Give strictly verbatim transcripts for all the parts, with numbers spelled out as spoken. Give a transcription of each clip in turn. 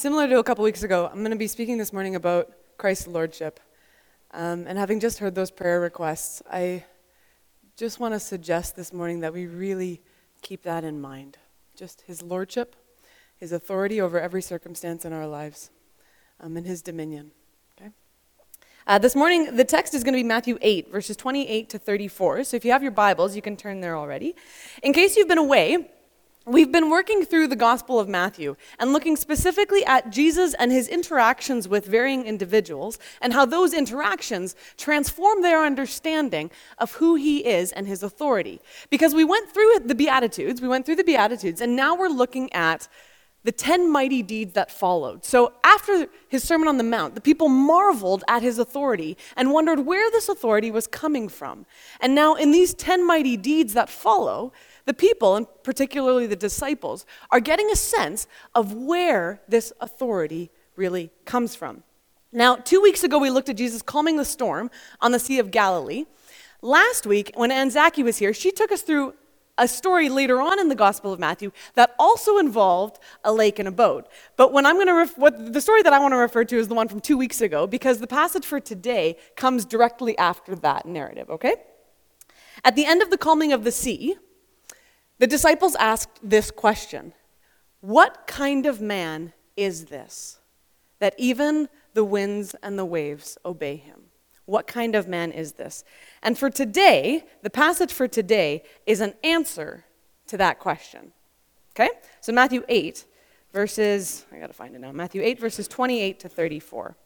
Similar to a couple weeks ago, I'm going to be speaking this morning about Christ's Lordship. Um, and having just heard those prayer requests, I just want to suggest this morning that we really keep that in mind. Just His Lordship, His authority over every circumstance in our lives, um, and His dominion. Okay. Uh, this morning, the text is going to be Matthew eight, verses twenty-eight to thirty-four. So if you have your Bibles, you can turn there already. In case you've been away, we've been working through the Gospel of Matthew and looking specifically at Jesus and his interactions with varying individuals and how those interactions transform their understanding of who he is and his authority. Because we went through the Beatitudes, we went through the Beatitudes, and now we're looking at the ten mighty deeds that followed. So after his Sermon on the Mount, the people marveled at his authority and wondered where this authority was coming from. And now in these ten mighty deeds that follow, the people, and particularly the disciples, are getting a sense of where this authority really comes from. Now, two weeks ago, we looked at Jesus calming the storm on the Sea of Galilee. Last week, when Ann Zaki was here, she took us through a story later on in the Gospel of Matthew that also involved a lake and a boat. But when I'm going to ref- what the story that I want to refer to is the one from two weeks ago, because the passage for today comes directly after that narrative, okay? At the end of the calming of the sea, the disciples asked this question: what kind of man is this, that even the winds and the waves obey him? What kind of man is this? And for today, the passage for today is an answer to that question. Okay? So Matthew eight, verses, I gotta find it now, Matthew eight, verses twenty-eight to thirty-four.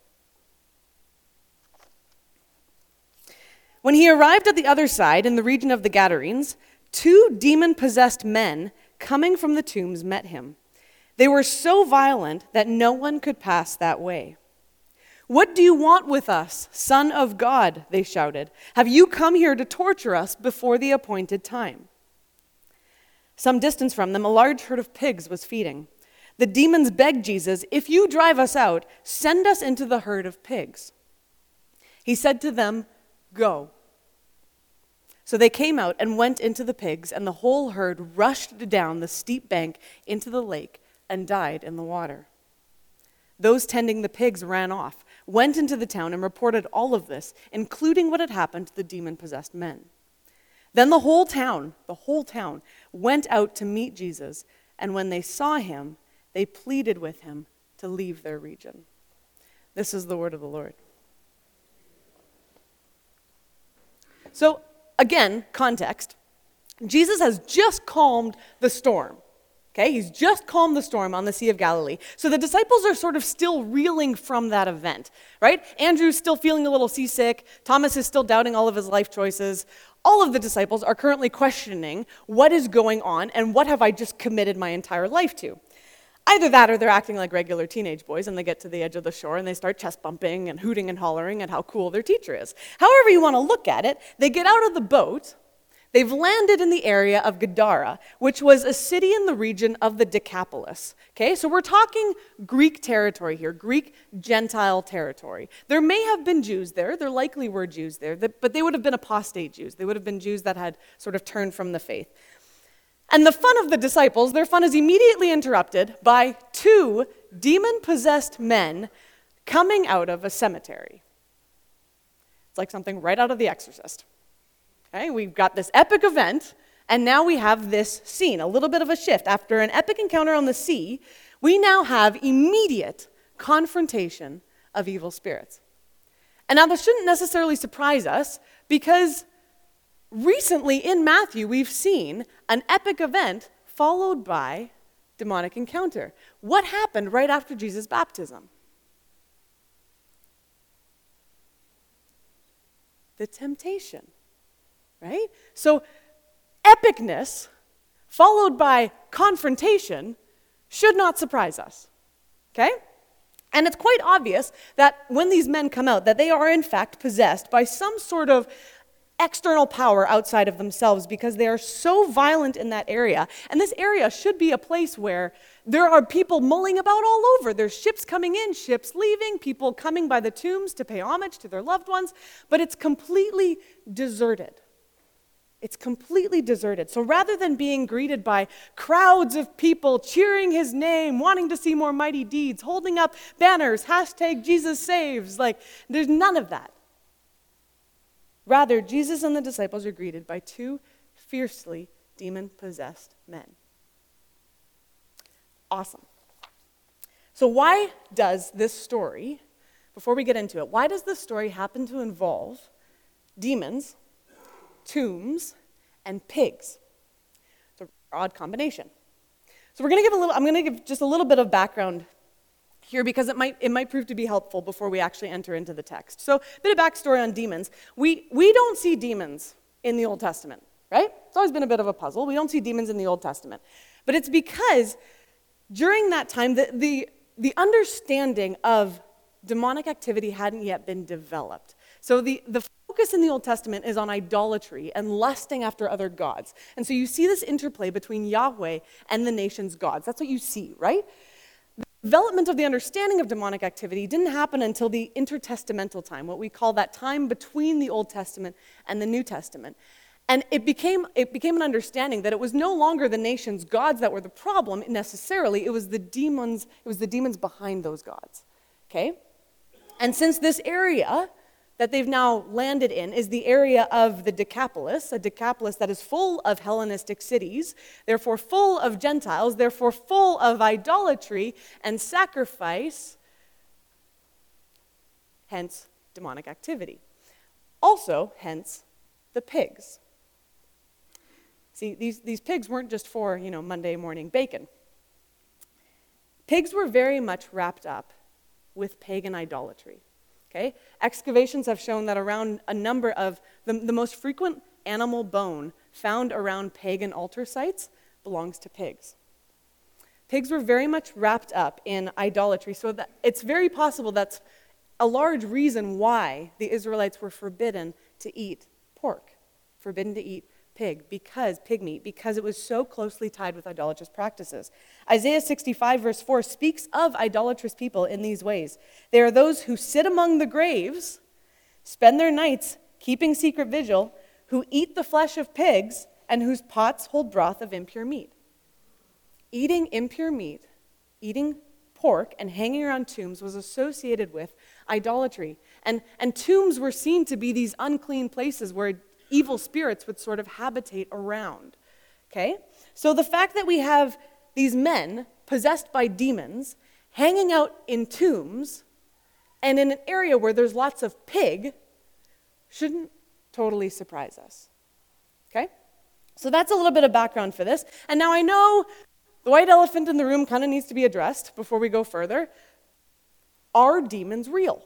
When he arrived at the other side, in the region of the Gadarenes, two demon-possessed men coming from the tombs met him. They were so violent that no one could pass that way. "What do you want with us, Son of God?" they shouted. "Have you come here to torture us before the appointed time?" Some distance from them, a large herd of pigs was feeding. The demons begged Jesus, "If you drive us out, send us into the herd of pigs." He said to them, "Go." So they came out and went into the pigs, and the whole herd rushed down the steep bank into the lake and died in the water. Those tending the pigs ran off, went into the town, and reported all of this, including what had happened to the demon-possessed men. Then the whole town, the whole town, went out to meet Jesus, and when they saw him, they pleaded with him to leave their region. This is the word of the Lord. So, again, context. Jesus has just calmed the storm. Okay, he's just calmed the storm on the Sea of Galilee. So the disciples are sort of still reeling from that event, right? Andrew's still feeling a little seasick. Thomas is still doubting all of his life choices. All of the disciples are currently questioning what is going on and what have I just committed my entire life to. Either that or they're acting like regular teenage boys and they get to the edge of the shore and they start chest bumping and hooting and hollering at how cool their teacher is. However you want to look at it, they get out of the boat. They've landed in the area of Gadara, which was a city in the region of the Decapolis. Okay, so we're talking Greek territory here, Greek Gentile territory. There may have been Jews there, there likely were Jews there, but they would have been apostate Jews. They would have been Jews that had sort of turned from the faith. And the fun of the disciples, their fun is immediately interrupted by two demon-possessed men coming out of a cemetery. It's like something right out of The Exorcist. Okay, we've got this epic event, and now we have this scene, a little bit of a shift. After an epic encounter on the sea, we now have immediate confrontation of evil spirits. And now this shouldn't necessarily surprise us, because recently in Matthew, we've seen an epic event followed by demonic encounter. What happened right after Jesus' baptism? The temptation. Right? So epicness followed by confrontation should not surprise us. Okay? And it's quite obvious that when these men come out, that they are in fact possessed by some sort of external power outside of themselves, because they are so violent in that area. And this area should be a place where there are people mulling about all over. There's ships coming in, ships leaving, people coming by the tombs to pay homage to their loved ones, but it's completely deserted. It's completely deserted. So rather than being greeted by crowds of people cheering his name, wanting to see more mighty deeds, holding up banners, hashtag Jesus saves, like there's none of that. Rather, Jesus and the disciples are greeted by two fiercely demon-possessed men. Awesome. So why does this story, before we get into it, why does this story happen to involve demons, tombs, and pigs? It's an odd combination. So we're going to give a little, I'm going to give just a little bit of background here because it might it might prove to be helpful before we actually enter into the text. So a bit of backstory on demons. We we don't see demons in the Old Testament, right? It's always been a bit of a puzzle. We don't see demons in the Old Testament. But it's because during that time, the the, the understanding of demonic activity hadn't yet been developed. So the, the focus in the Old Testament is on idolatry and lusting after other gods. And so you see this interplay between Yahweh and the nation's gods. That's what you see, right? The development of the understanding of demonic activity didn't happen until the intertestamental time, what we call that time between the Old Testament and the New Testament. And it became, it became an understanding that it was no longer the nation's gods that were the problem necessarily, it was the demons, it was the demons behind those gods. Okay? And since this area that they've now landed in is the area of the Decapolis, a Decapolis that is full of Hellenistic cities, therefore full of Gentiles, therefore full of idolatry and sacrifice, hence demonic activity. Also, hence the pigs. See, these, these pigs weren't just for, you know, Monday morning bacon. Pigs were very much wrapped up with pagan idolatry. Okay? Excavations have shown that around a number of the, the most frequent animal bone found around pagan altar sites belongs to pigs. Pigs were very much wrapped up in idolatry, so that it's very possible that's a large reason why the Israelites were forbidden to eat pork, forbidden to eat pig, because pig meat, because it was so closely tied with idolatrous practices. Isaiah sixty-five verse four speaks of idolatrous people in these ways. They are those who sit among the graves, spend their nights keeping secret vigil, who eat the flesh of pigs, and whose pots hold broth of impure meat. Eating impure meat, eating pork, and hanging around tombs was associated with idolatry. And, and tombs were seen to be these unclean places where evil spirits would sort of habitate around, okay? So the fact that we have these men possessed by demons hanging out in tombs and in an area where there's lots of pig shouldn't totally surprise us, okay? So that's a little bit of background for this. And now I know the white elephant in the room kind of needs to be addressed before we go further. Are demons real?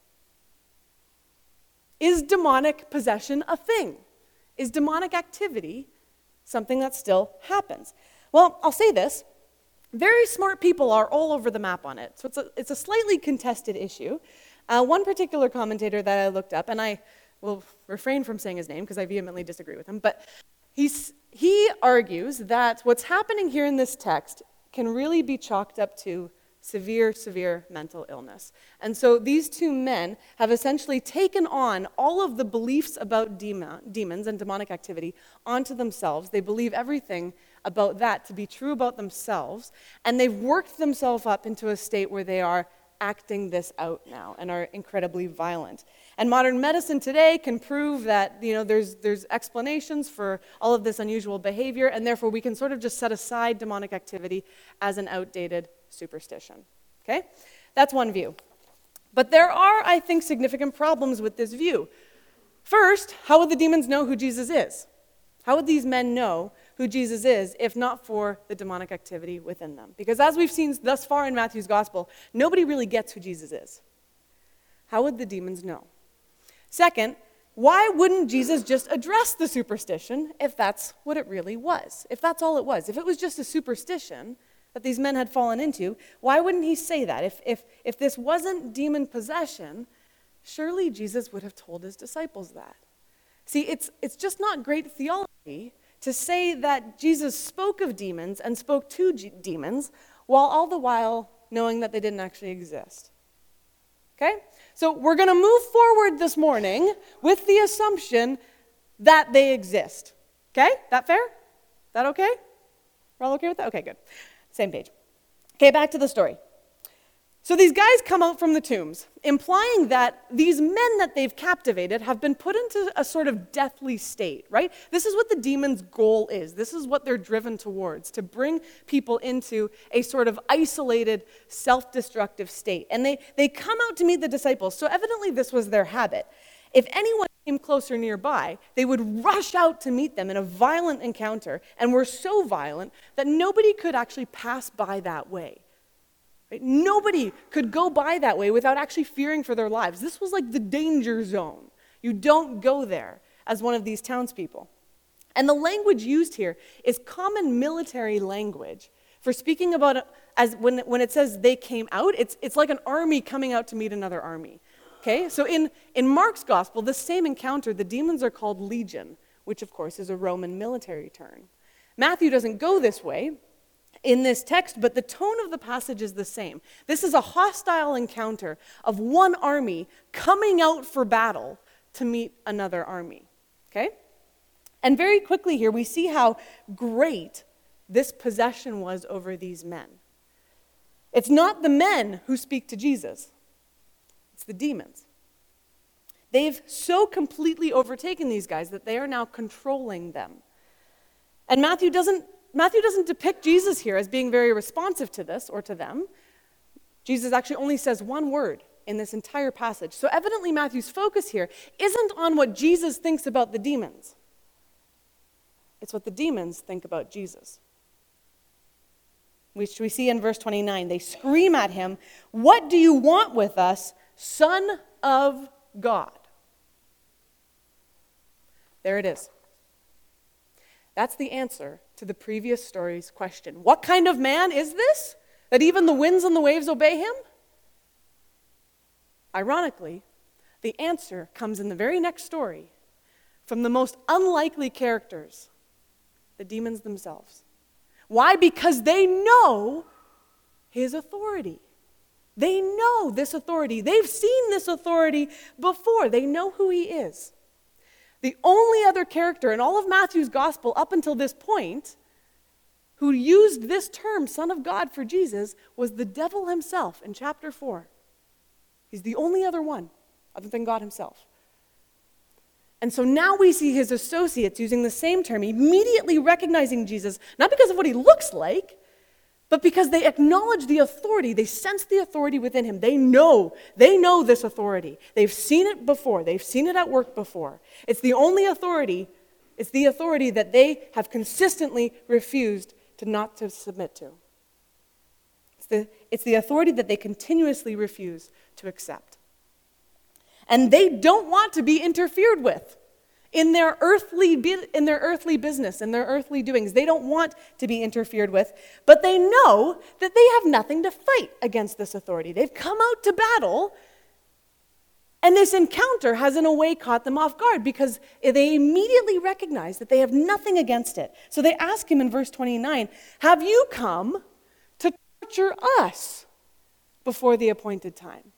Is demonic possession a thing? Is demonic activity something that still happens? Well, I'll say this. Very smart people are all over the map on it. So it's a, it's a slightly contested issue. Uh, one particular commentator that I looked up, and I will refrain from saying his name because I vehemently disagree with him, but he's, he argues that what's happening here in this text can really be chalked up to severe, severe mental illness. And so these two men have essentially taken on all of the beliefs about demon, demons and demonic activity onto themselves. They believe everything about that to be true about themselves, and they've worked themselves up into a state where they are acting this out now and are incredibly violent. And modern medicine today can prove that, you know, there's there's explanations for all of this unusual behavior, and therefore we can sort of just set aside demonic activity as an outdated superstition. Okay? That's one view. But there are, I think, significant problems with this view. First, how would the demons know who Jesus is? How would these men know who Jesus is if not for the demonic activity within them? Because as we've seen thus far in Matthew's gospel, nobody really gets who Jesus is. How would the demons know? Second, why wouldn't Jesus just address the superstition if that's what it really was? If that's all it was? If it was just a superstition that these men had fallen into, why wouldn't he say that? If, if, if this wasn't demon possession, surely Jesus would have told his disciples that. See, it's, it's just not great theology to say that Jesus spoke of demons and spoke to g- demons while all the while knowing that they didn't actually exist. Okay? So we're going to move forward this morning with the assumption that they exist. Okay? That fair? That okay? We're all okay with that? Okay, good. Same page. Okay, back to the story. So these guys come out from the tombs, implying that these men that they've captivated have been put into a sort of deathly state, right? This is what the demon's goal is. This is what they're driven towards, to bring people into a sort of isolated, self-destructive state. And they, they come out to meet the disciples, so evidently this was their habit. If anyone came closer nearby, they would rush out to meet them in a violent encounter, and were so violent that nobody could actually pass by that way. Right? Nobody could go by that way without actually fearing for their lives. This was like the danger zone. You don't go there as one of these townspeople. And the language used here is common military language for speaking about, as when, when it says they came out, it's, it's like an army coming out to meet another army. Okay, so in, in Mark's gospel, the same encounter, the demons are called legion, which of course is a Roman military term. Matthew doesn't go this way in this text, but the tone of the passage is the same. This is a hostile encounter of one army coming out for battle to meet another army. Okay? And very quickly here, we see how great this possession was over these men. It's not the men who speak to Jesus. It's the demons. They've so completely overtaken these guys that they are now controlling them. And Matthew doesn't Matthew doesn't depict Jesus here as being very responsive to this or to them. Jesus actually only says one word in this entire passage. So evidently Matthew's focus here isn't on what Jesus thinks about the demons. It's what the demons think about Jesus. Which we see in verse twenty-nine. They scream at him, "What do you want with us, Son of God?" There it is. That's the answer to the previous story's question. What kind of man is this, that even the winds and the waves obey him? Ironically, the answer comes in the very next story from the most unlikely characters, the demons themselves. Why? Because they know his authority. They know this authority. They've seen this authority before. They know who he is. The only other character in all of Matthew's gospel up until this point who used this term, Son of God, for Jesus was the devil himself in chapter four. He's the only other one other than God himself. And so now we see his associates using the same term, immediately recognizing Jesus, not because of what he looks like, but because they acknowledge the authority, they sense the authority within him. They know, they know this authority. They've seen it before. They've seen it at work before. It's the only authority, it's the authority that they have consistently refused to not to submit to. It's the, it's the authority that they continuously refuse to accept. And they don't want to be interfered with in their earthly in their earthly business, in their earthly doings. They don't want to be interfered with, but they know that they have nothing to fight against this authority. They've come out to battle, and this encounter has in a way caught them off guard because they immediately recognize that they have nothing against it. So they ask him in verse twenty-nine, "Have you come to torture us before the appointed time?"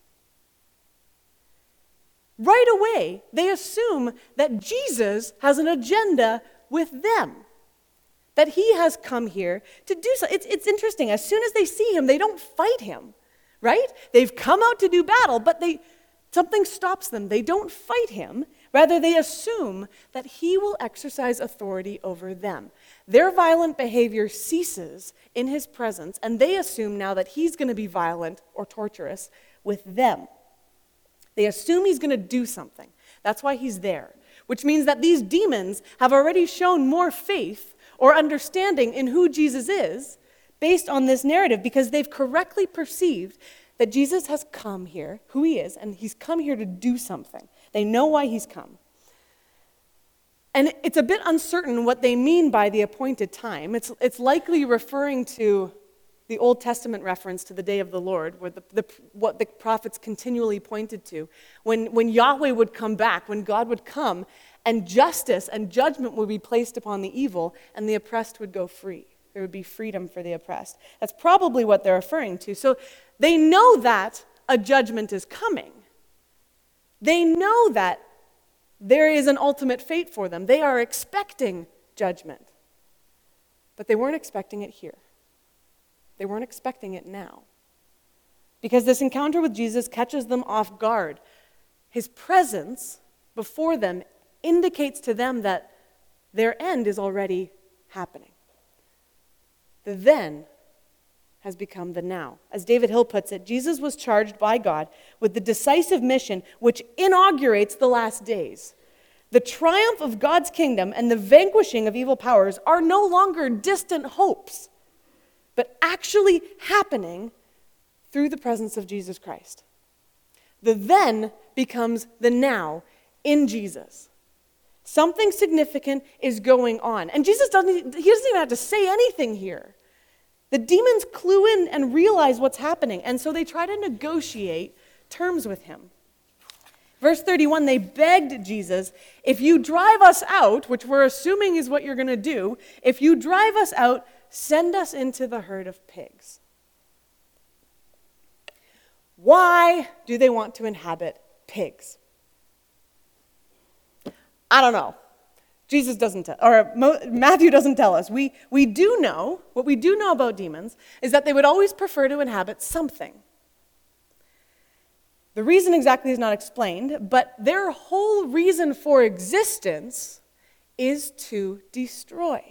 Right away, they assume that Jesus has an agenda with them, that he has come here to do so. It's, it's interesting. As soon as they see him, they don't fight him, right? They've come out to do battle, but they something stops them. They don't fight him. Rather, they assume that he will exercise authority over them. Their violent behavior ceases in his presence, and they assume now that he's going to be violent or torturous with them. They assume he's going to do something. That's why he's there. Which means that these demons have already shown more faith or understanding in who Jesus is based on this narrative because they've correctly perceived that Jesus has come here, who he is, and he's come here to do something. They know why he's come. And it's a bit uncertain what they mean by the appointed time. It's, it's likely referring to the Old Testament reference to the day of the Lord, where the, the, what the prophets continually pointed to. When, when Yahweh would come back, when God would come, and justice and judgment would be placed upon the evil, and the oppressed would go free. There would be freedom for the oppressed. That's probably what they're referring to. So they know that a judgment is coming. They know that there is an ultimate fate for them. They are expecting judgment. But they weren't expecting it here. They weren't expecting it now. Because this encounter with Jesus catches them off guard. His presence before them indicates to them that their end is already happening. The then has become the now. As David Hill puts it, Jesus was charged by God with the decisive mission which inaugurates the last days. The triumph of God's kingdom and the vanquishing of evil powers are no longer distant hopes, but actually happening through the presence of Jesus Christ. The then becomes the now in Jesus. Something significant is going on. And Jesus doesn't, he doesn't even have to say anything here. The demons clue in and realize what's happening, and so they try to negotiate terms with him. Verse thirty-one, they begged Jesus, if you drive us out, which we're assuming is what you're going to do, if you drive us out, send us into the herd of pigs. Why do they want to inhabit pigs? I don't know. Jesus doesn't tell, or Matthew doesn't tell us. We, we do know, what we do know about demons is that they would always prefer to inhabit something. The reason exactly is not explained, but their whole reason for existence is to destroy.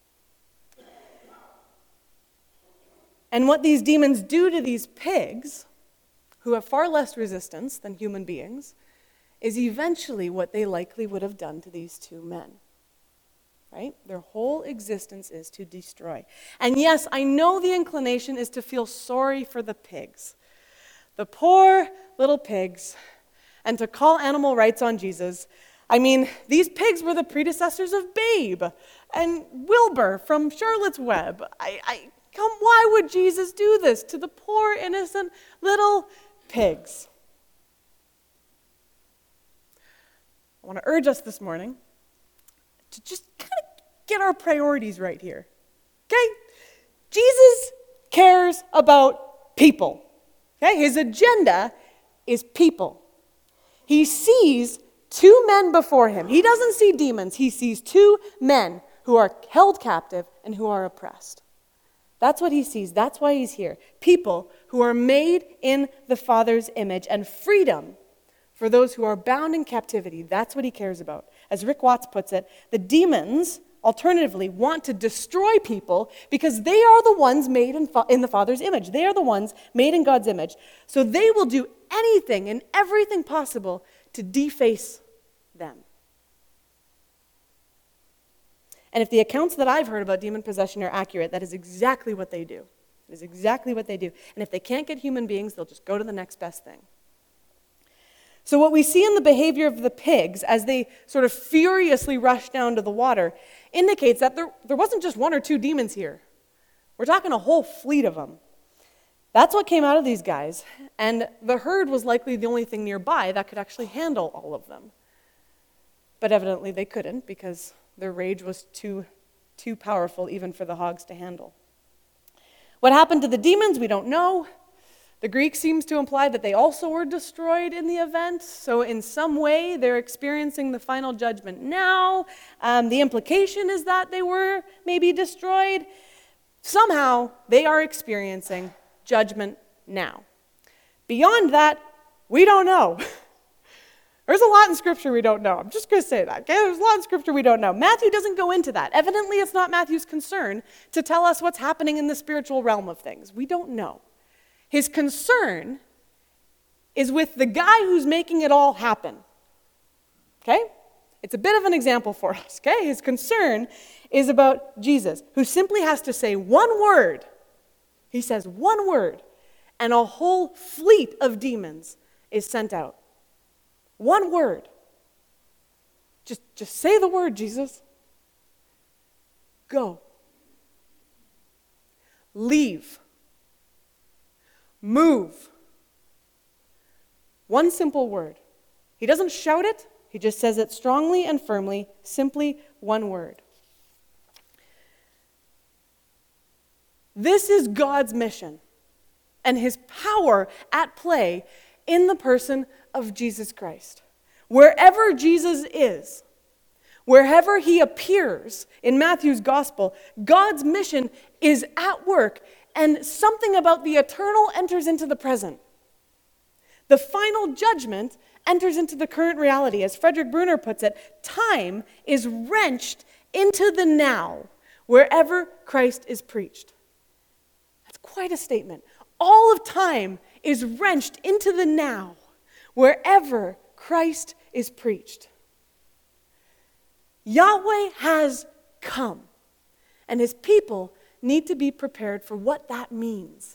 And what these demons do to these pigs, who have far less resistance than human beings, is eventually what they likely would have done to these two men. Right? Their whole existence is to destroy. And yes, I know the inclination is to feel sorry for the pigs. The poor little pigs. And to call animal rights on Jesus. I mean, these pigs were the predecessors of Babe and Wilbur from Charlotte's Web. I, I come, why would Jesus do this to the poor, innocent little pigs? I want to urge us this morning to just kind of get our priorities right here. Okay? Jesus cares about people. Okay? His agenda is people. He sees two men before him. He doesn't see demons. He sees two men who are held captive and who are oppressed. That's what he sees. That's why he's here. People who are made in the Father's image, and freedom for those who are bound in captivity. That's what he cares about. As Rick Watts puts it, the demons, alternatively, want to destroy people because they are the ones made in, fa- in the Father's image. They are the ones made in God's image. So they will do anything and everything possible to deface them. And if the accounts that I've heard about demon possession are accurate, that is exactly what they do. It is exactly what they do. And if they can't get human beings, they'll just go to the next best thing. So what we see in the behavior of the pigs as they sort of furiously rush down to the water indicates that there, there wasn't just one or two demons here. We're talking a whole fleet of them. That's what came out of these guys. And the herd was likely the only thing nearby that could actually handle all of them. But evidently they couldn't because their rage was too, too powerful even for the hogs to handle. What happened to the demons, we don't know. The Greek seems to imply that they also were destroyed in the event, so in some way they're experiencing the final judgment now. Um, the implication is that they were maybe destroyed. Somehow they are experiencing judgment now. Beyond that, we don't know. There's a lot in Scripture we don't know. I'm just going to say that, okay? There's a lot in Scripture we don't know. Matthew doesn't go into that. Evidently, it's not Matthew's concern to tell us what's happening in the spiritual realm of things. We don't know. His concern is with the guy who's making it all happen. Okay? It's a bit of an example for us, okay? His concern is about Jesus, who simply has to say one word. He says one word, and a whole fleet of demons is sent out. One word. Just, just say the word, Jesus. Go. Leave. Move. One simple word. He doesn't shout it. He just says it strongly and firmly, simply one word. This is God's mission and his power at play in the person of Jesus Christ. Wherever Jesus is, Wherever he appears in Matthew's gospel, God's mission is at work, and something about the eternal enters into the present. The final judgment enters into the current reality. As Frederick Bruner puts it, time is wrenched into the now wherever Christ is preached. That's quite a statement. All of time is wrenched into the now wherever Christ is preached. Yahweh has come, and his people need to be prepared for what that means.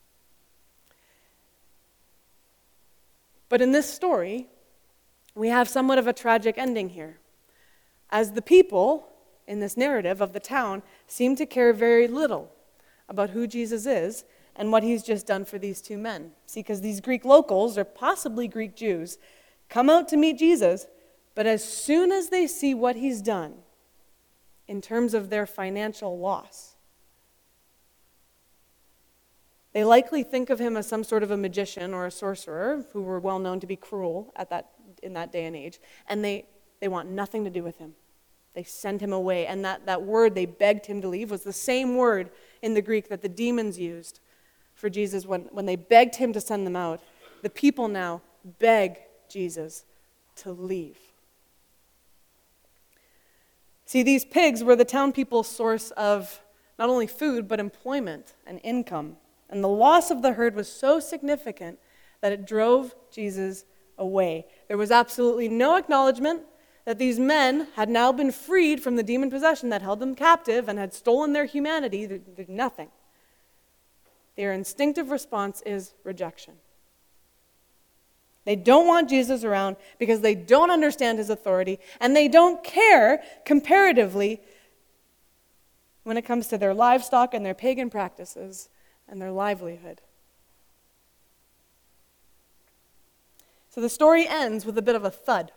But in this story, we have somewhat of a tragic ending here, as the people in this narrative of the town seem to care very little about who Jesus is and what he's just done for these two men. See, because these Greek locals, or possibly Greek Jews, come out to meet Jesus, but as soon as they see what he's done in terms of their financial loss, they likely think of him as some sort of a magician or a sorcerer who were well known to be cruel at that, in that day and age, and they, they want nothing to do with him. They send him away, and that, that word they begged him to leave was the same word in the Greek that the demons used for Jesus when, when they begged him to send them out. The people now beg Jesus to leave. See, these pigs were the town people's source of not only food, but employment and income. And the loss of the herd was so significant that it drove Jesus away. There was absolutely no acknowledgement that these men had now been freed from the demon possession that held them captive and had stolen their humanity. There's nothing. Their instinctive response is rejection. They don't want Jesus around because they don't understand his authority, and they don't care comparatively when it comes to their livestock and their pagan practices and their livelihood. So the story ends with a bit of a thud.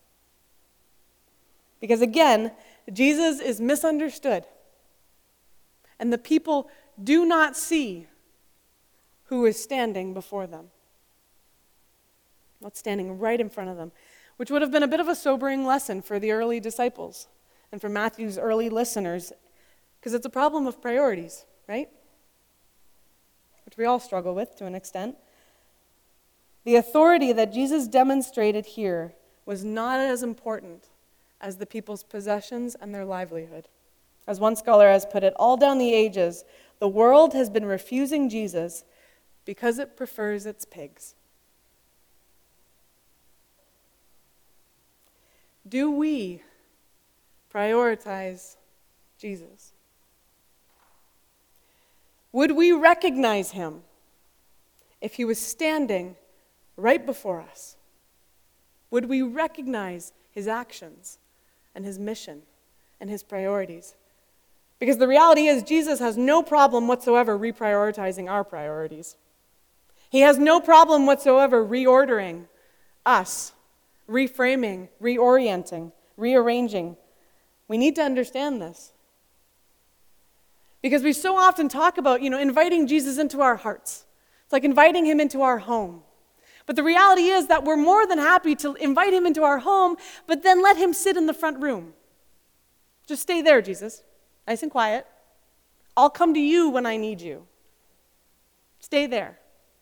Because again, Jesus is misunderstood. And the people do not see who is standing before them. What's standing right in front of them. Which would have been a bit of a sobering lesson for the early disciples and for Matthew's early listeners. Because it's a problem of priorities, right? Which we all struggle with to an extent. The authority that Jesus demonstrated here was not as important as the people's possessions and their livelihood. As one scholar has put it, all down the ages, the world has been refusing Jesus because it prefers its pigs. Do we prioritize Jesus? Would we recognize him if he was standing right before us? Would we recognize his actions and his mission and his priorities? Because the reality is, Jesus has no problem whatsoever reprioritizing our priorities. He has no problem whatsoever reordering us, reframing, reorienting, rearranging. We need to understand this. Because we so often talk about, you know, inviting Jesus into our hearts. It's like inviting him into our home. But the reality is that we're more than happy to invite him into our home, but then let him sit in the front room. Just stay there, Jesus. Nice and quiet. I'll come to you when I need you. Stay there.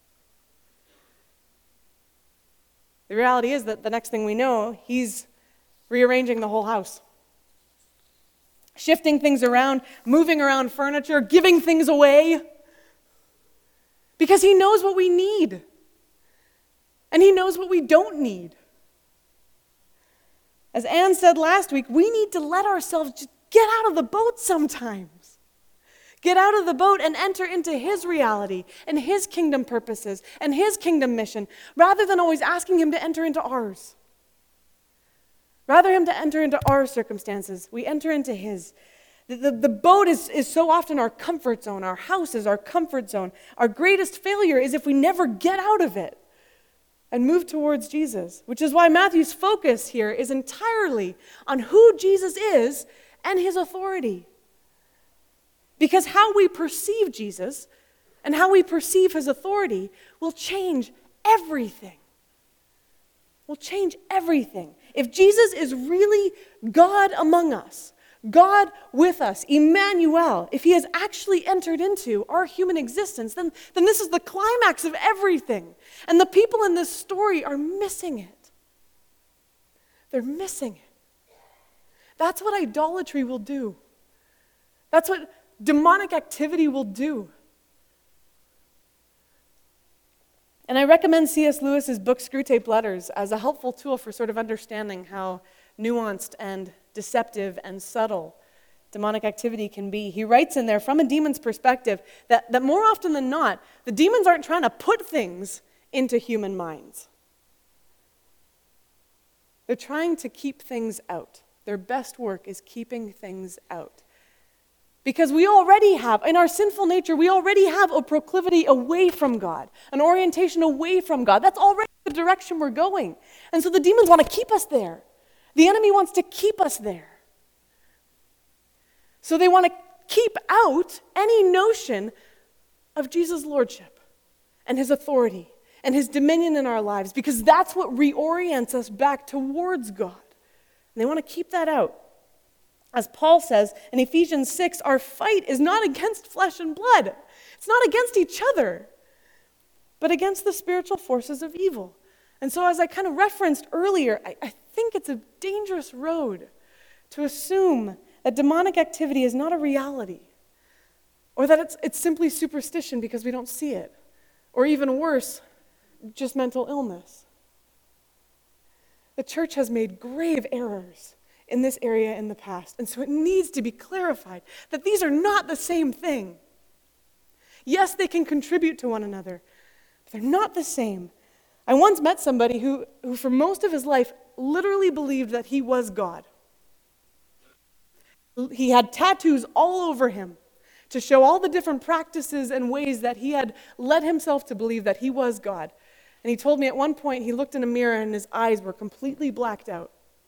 The reality is that the next thing we know, he's rearranging the whole house. Shifting things around, moving around furniture, giving things away. Because he knows what we need. And he knows what we don't need. As Anne said last week, we need to let ourselves just get out of the boat sometimes. Get out of the boat and enter into his reality and his kingdom purposes and his kingdom mission, rather than always asking him to enter into ours. Rather him to enter into our circumstances, we enter into his. The, the, the boat is, is so often our comfort zone. Our house is our comfort zone. Our greatest failure is if we never get out of it and move towards Jesus, which is why Matthew's focus here is entirely on who Jesus is and his authority. Because how we perceive Jesus and how we perceive his authority will change everything. will change everything. If Jesus is really God among us, God with us, Emmanuel, if he has actually entered into our human existence, then, then this is the climax of everything. And the people in this story are missing it. They're missing it. That's what idolatry will do. That's what demonic activity will do. And I recommend C S Lewis's book, Screwtape Letters, as a helpful tool for sort of understanding how nuanced and deceptive and subtle demonic activity can be. He writes in there, from a demon's perspective, that, that more often than not, the demons aren't trying to put things into human minds. They're trying to keep things out. Their best work is keeping things out. Because we already have, in our sinful nature, we already have a proclivity away from God, an orientation away from God. That's already the direction we're going. And so the demons want to keep us there. The enemy wants to keep us there. So they want to keep out any notion of Jesus' lordship and his authority and his dominion in our lives, because that's what reorients us back towards God. And they want to keep that out. As Paul says in Ephesians six, our fight is not against flesh and blood. It's not against each other, but against the spiritual forces of evil. And so as I kind of referenced earlier, I, I think it's a dangerous road to assume that demonic activity is not a reality, or that it's, it's simply superstition because we don't see it, or even worse, just mental illness. The church has made grave errors in this area in the past, and so it needs to be clarified that these are not the same thing. Yes, they can contribute to one another, but they're not the same. I once met somebody who, who for most of his life literally believed that he was God. He had tattoos all over him to show all the different practices and ways that he had led himself to believe that he was God. And he told me at one point he looked in a mirror and his eyes were completely blacked out.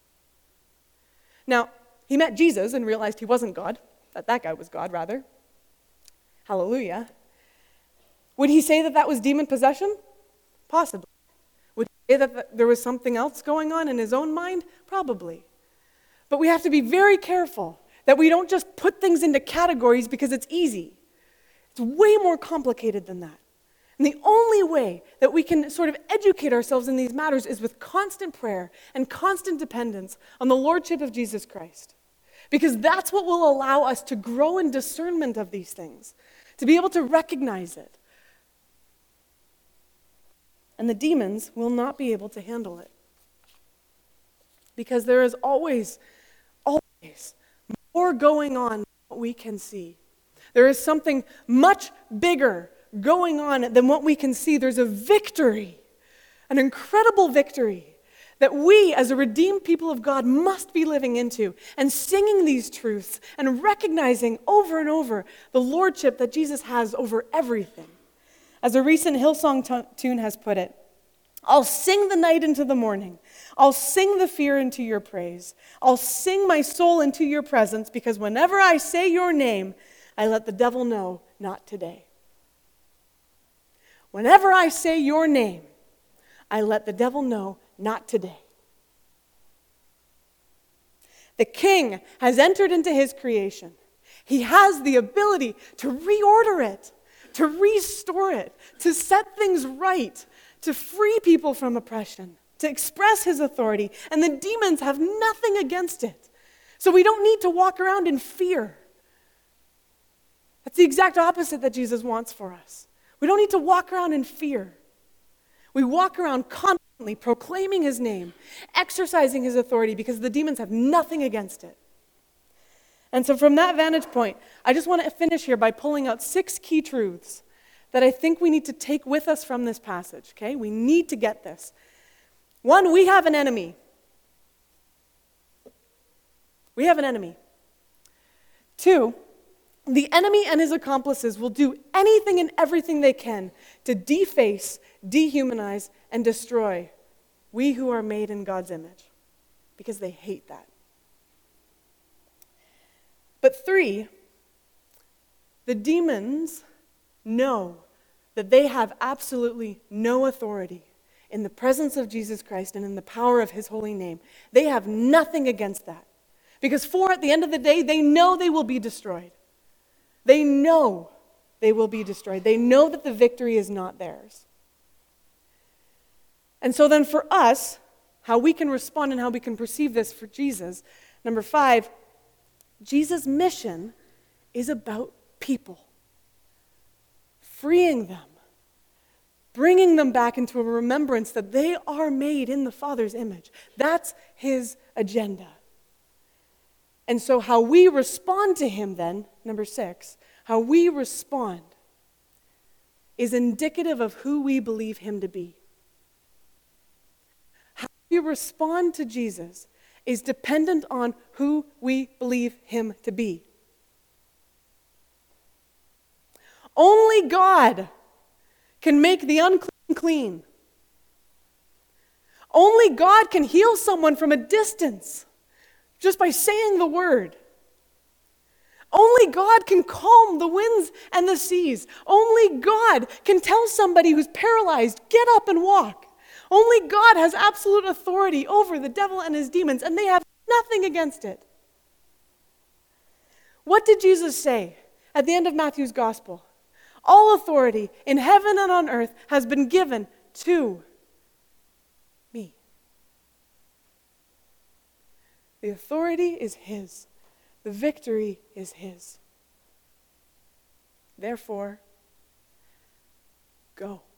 Now, he met Jesus and realized he wasn't God, that that guy was God, rather. Hallelujah. Would he say that that was demon possession? Possibly. Would he say that there was something else going on in his own mind? Probably. But we have to be very careful that we don't just put things into categories because it's easy. It's way more complicated than that. And the only way that we can sort of educate ourselves in these matters is with constant prayer and constant dependence on the lordship of Jesus Christ. Because that's what will allow us to grow in discernment of these things, to be able to recognize it. And the demons will not be able to handle it. Because there is always, always more going on than what we can see. There is something much bigger going on than what we can see. There's a victory, an incredible victory that we as a redeemed people of God must be living into and singing these truths and recognizing over and over the lordship that Jesus has over everything. As a recent Hillsong t- tune has put it, I'll sing the night into the morning. I'll sing the fear into your praise. I'll sing my soul into your presence, because whenever I say your name, I let the devil know, not today. Whenever I say your name, I let the devil know, not today. The king has entered into his creation. He has the ability to reorder it, to restore it, to set things right, to free people from oppression, to express his authority, and the demons have nothing against it. So we don't need to walk around in fear. That's the exact opposite that Jesus wants for us. We don't need to walk around in fear. We walk around constantly proclaiming his name, exercising his authority, because the demons have nothing against it. And so from that vantage point, I just want to finish here by pulling out six key truths that I think we need to take with us from this passage, okay? We need to get this. One, we have an enemy. We have an enemy. Two, the enemy and his accomplices will do anything and everything they can to deface, dehumanize, and destroy we who are made in God's image, because they hate that. But three, the demons know that they have absolutely no authority in the presence of Jesus Christ and in the power of his holy name. They have nothing against that. Because for at the end of the day, they know they will be destroyed. They know they will be destroyed. They know that the victory is not theirs. And so then for us, how we can respond and how we can perceive this for Jesus, number five, Jesus' mission is about people. Freeing them. Bringing them back into a remembrance that they are made in the Father's image. That's his agenda. And so how we respond to him then, number six, how we respond is indicative of who we believe him to be. How we respond to Jesus is dependent on who we believe him to be. Only God can make the unclean clean. Only God can heal someone from a distance just by saying the word. Only God can calm the winds and the seas. Only God can tell somebody who's paralyzed, get up and walk. Only God has absolute authority over the devil and his demons, and they have nothing against it. What did Jesus say at the end of Matthew's gospel? All authority in heaven and on earth has been given to me. The authority is his. The victory is his. Therefore, go.